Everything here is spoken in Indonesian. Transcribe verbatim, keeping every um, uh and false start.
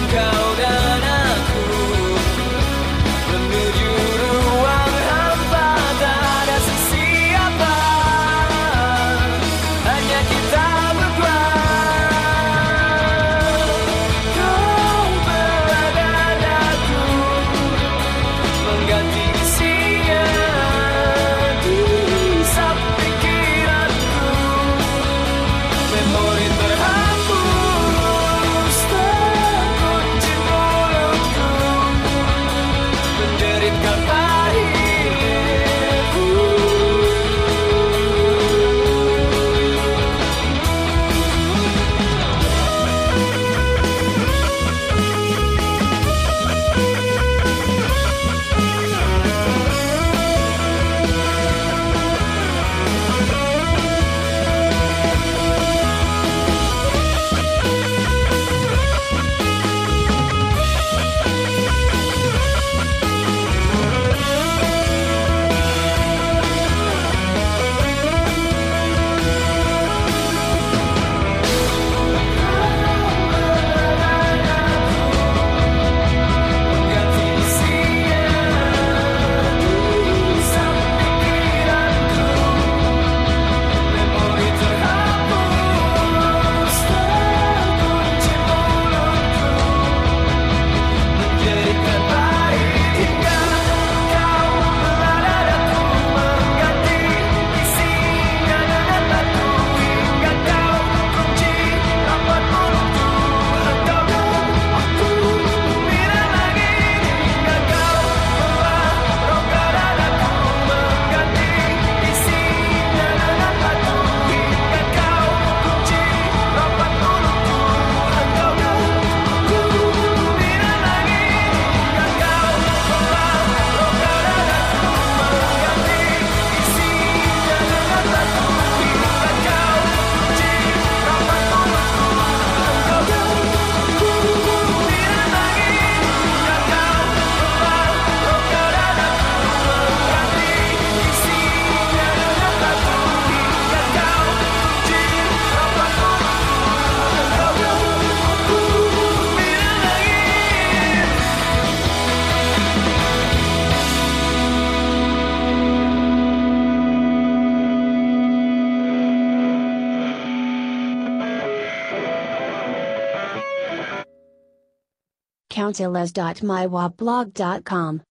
Kau dan aku menuju ruang hampa, tak ada siapa, hanya kita berdua. Kau berada dadaku, mengganti isinya di sak pikiranku. Memori terhapus, terkunci mulutku, menderitkan pahitku. Mengganti isinya di sak pikiranku. Memori terhapus, terkunci mulutku, menjadikan pahit hingga kau berada dadaku, mengganti isinya dengan batu. Hingga kau kunci rapat mulutku, engkau dan aku bila lagi. Hingga kau membawa rongga dadaku, mengganti isinya dengan batu. Hingga kau kunci rapat mulutku, engkau dan aku bila lagi. Hingga kau membawa rongga dadaku, mengganti isinya dengan batu. Hingga kau kunci rapat mulutku, engkau dan aku bila lagi. Hingga kau membawa rongga dadaku, mengganti isinya dengan batu. Hingga kau kunci rapat mulutku, engkau dan aku bila lagi. countiles dot my wa blog dot com